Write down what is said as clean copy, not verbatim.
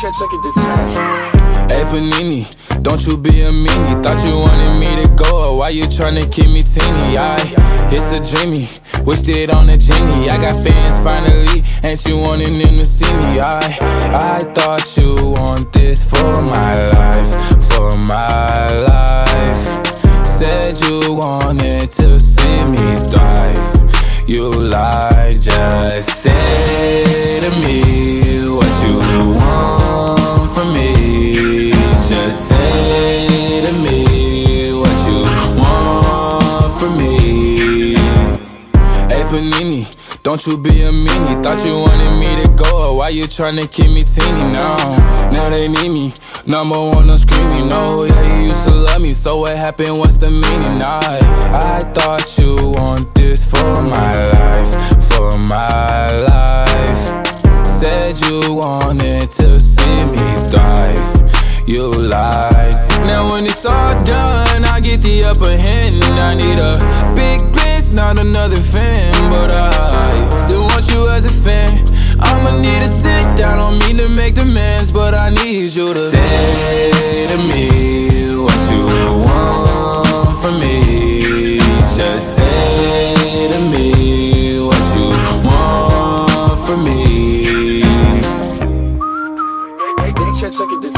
took it to 10. Hey Panini, don't you be a meanie. Thought you wanted me to go, or why you tryna keep me teeny? It's a dreamy, wished it on a genie. I got fans finally, ain't you wanting them to see me? I thought you want this for my life, for my life. Said you wanted to see me thrive. You lied, just say to me what you want from me. Just say to me what you want from me. Hey Panini, don't you be a meanie. Thought you wanted me to go, or why you tryna keep me teeny? Now they need me, number one on screaming. No, yeah, you used to love me, so what happened, what's the meaning? I thought you want this for my life, for my life. Said you wanted to see me thrive. You lied. Now when it's all done, I get the upper hand. I need a big bitch, not another fan. But I still want you as a fan. I'ma need to sit down, don't mean to make demands, but I need you to say to me what you want from me. Just say to me what you want from me. They took it to